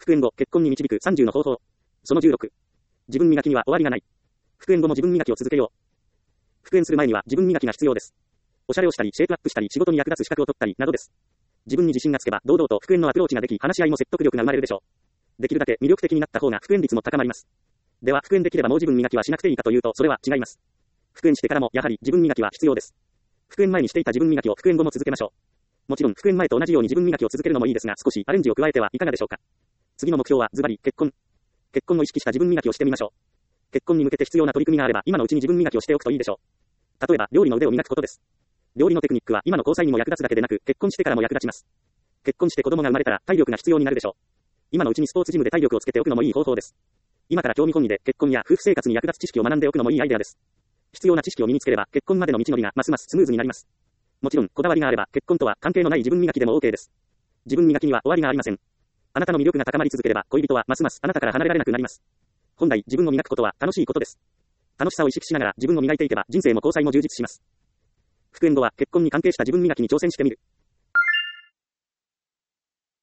復縁後、結婚に導く30の方法。その16。自分磨きには終わりがない。復縁後も自分磨きを続けよう。復縁する前には自分磨きが必要です。おしゃれをしたり、シェイプアップしたり、仕事に役立つ資格を取ったり、などです。自分に自信がつけば、堂々と復縁のアプローチができ、話し合いも説得力が生まれるでしょう。できるだけ魅力的になった方が復縁率も高まります。では、復縁できればもう自分磨きはしなくていいかというと、それは違います。復縁してからも、やはり自分磨きは必要です。復縁前にしていた自分磨きを復縁後も続けましょう。もちろん、復縁前と同じように自分磨きを続けるのもいいですが、少しアレンジを加えてはいかがでしょうか。次の目標は、ズバリ、結婚。結婚を意識した自分磨きをしてみましょう。結婚に向けて必要な取り組みがあれば、今のうちに自分磨きをしておくといいでしょう。例えば、料理の腕を磨くことです。料理のテクニックは今の交際にも役立つだけでなく、結婚してからも役立ちます。結婚して子供が生まれたら体力が必要になるでしょう。今のうちにスポーツジムで体力をつけておくのもいい方法です。今から興味本位で結婚や夫婦生活に役立つ知識を学んでおくのもいいアイデアです。必要な知識を身につければ結婚までの道のりがますますスムーズになります。もちろん、こだわりがあれば結婚とは関係のない自分磨きでも OK です。自分磨きには終わりがありません。あなたの魅力が高まり続ければ恋人はますますあなたから離れられなくなります。本来自分を磨くことは楽しいことです。楽しさを意識しながら自分を磨いていけば人生も交際も充実します。復縁後は結婚に関係した自分磨きに挑戦してみる。